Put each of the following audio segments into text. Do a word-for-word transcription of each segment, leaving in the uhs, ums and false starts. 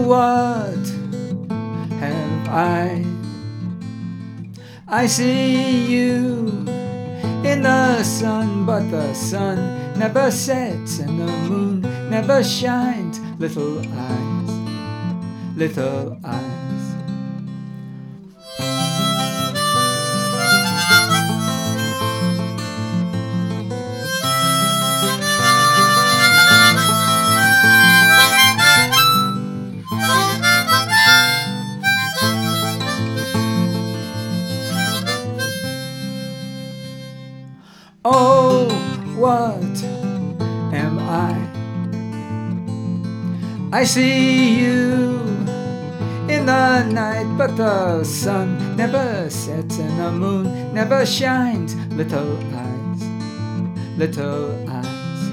what have I? I see you in the sun, but the sun never sets and the moon never shines. Little eyes, little eyes. Oh, what am I? I see you in the night, but the sun never sets and the moon never shines. Little eyes, little eyes.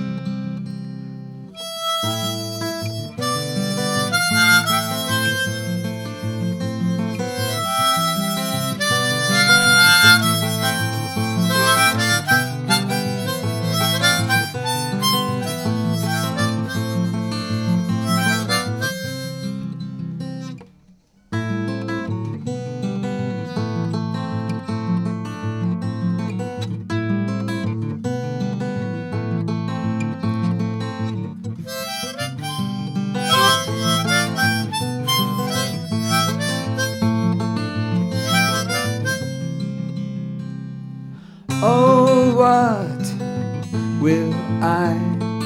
Oh, what will I?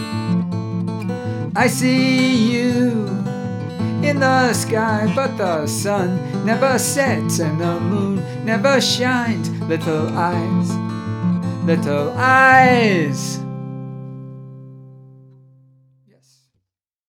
I see you in the sky, but the sun never sets and the moon never shines. Little eyes, little eyes.